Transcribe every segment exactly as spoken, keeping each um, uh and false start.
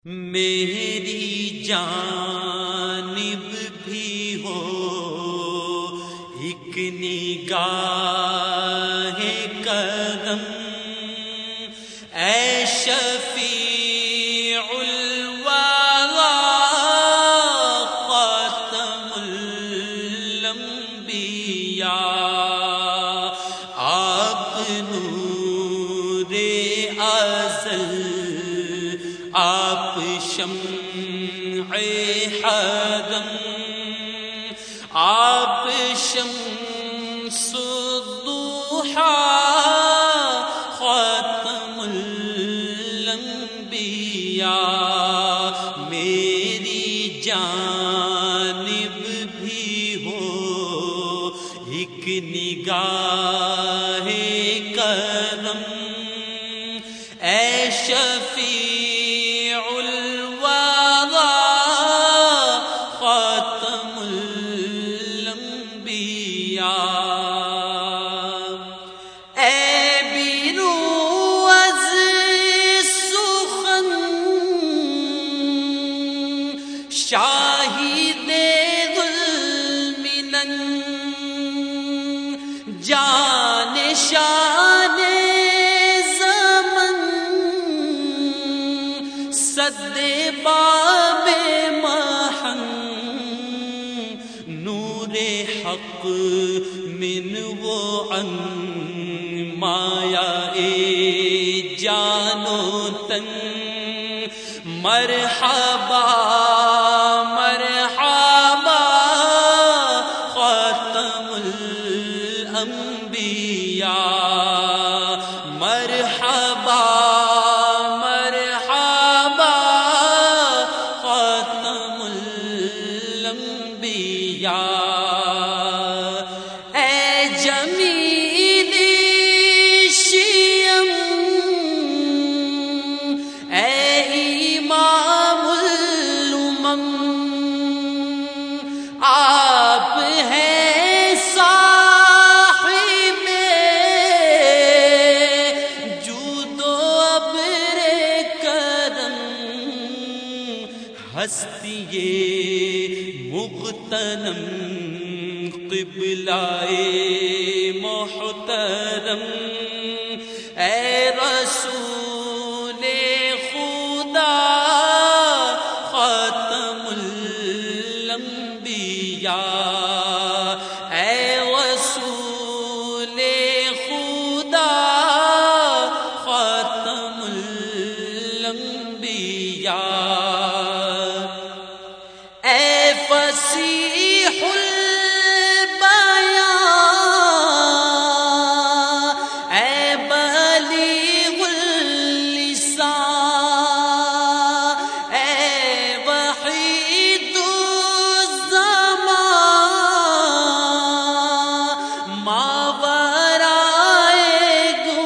میری جانب بھی ہو ایک نگاہ کرم، اے شفیع الورا خاتم الانبیاء، آپ نور ازل، آپ شمع حرم، آپ شمس الضحیٰ خاتم الانبیاء، میری جانب بھی ہو ایک نگاہ کرم، اے شفیع الورا خاتم الانبیاء، اے بیرو از سخن شاہد ذوالمنن، جان شان صد باب محن، نور حق من و عن مایا جان و تن، مرحبا مرحبا خاتم الانبیاء، مرحبا اے جمیل شیم، اے امام الامم، آپ ہیں صاحب جود و ابر کرم، ہستی مغتنم قبلہ محترم، اے رسول خدا خاتم الانبیاء، اے رسول خدا خاتم الانبیاء، اے فصیح البیان، اے بلیغ اللسان، اے وحید الزمان، ماورائے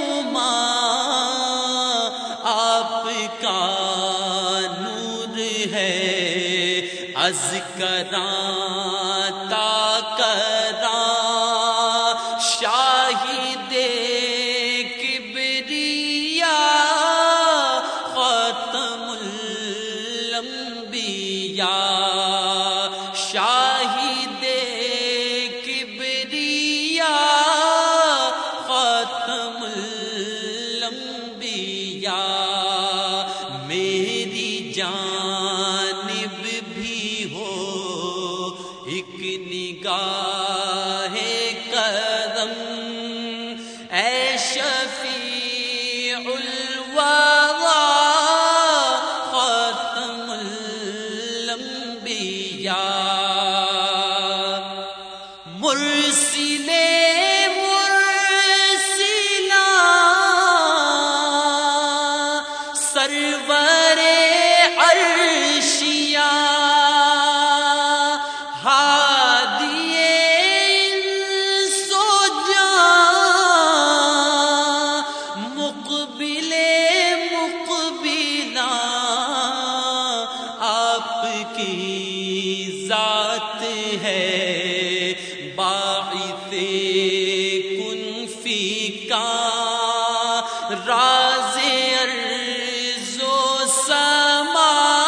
گمان آپ کا نور ہے، از کراں تا کراں شاہد کبریاء خاتم الانبیاء، شاہد کبریاء خاتم الانبیاء، میری جانب بھی ہو ایک نگاہ کرم، اے شفیع الورا خاتم الانبیاء، مرسل مرسلا سرور عرشیا، ذات ہے باعث کن فی کا راز ارض و سما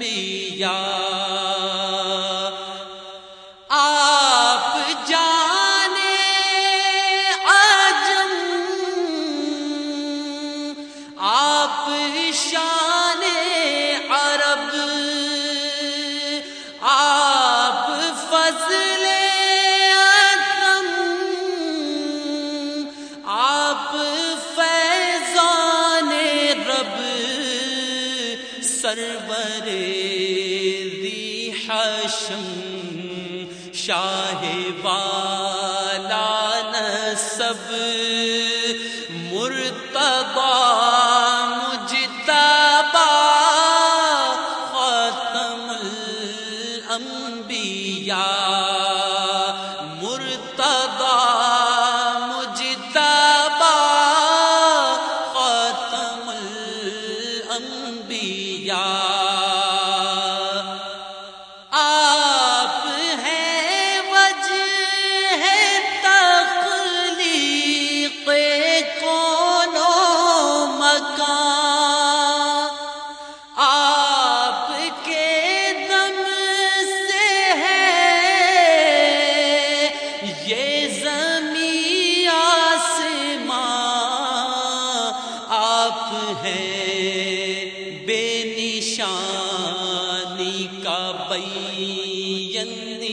انبیاء آپ جانے عجم آپ شان عرب آپ فضل عظم آپ فیضان رب سرور ذی حشم شاہ والا نسب مرتضی مجتبی خاتم الانبیاء مرتضی مجتبی خاتم الانبیاء بے نشانی کا بین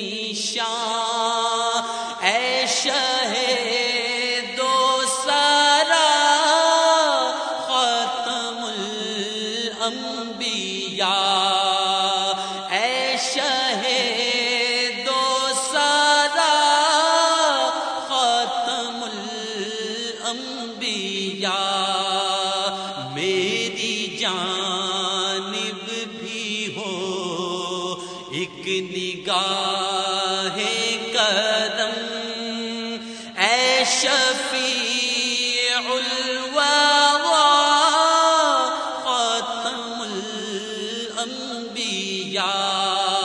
نشان اے شہ دو سرا خاتم الانبیاء اے شہ دو سرا خاتم الانبیاء میری جانب بھی ہو ایک نگاہ کرم اے شفیع الورا خاتم الانبیاء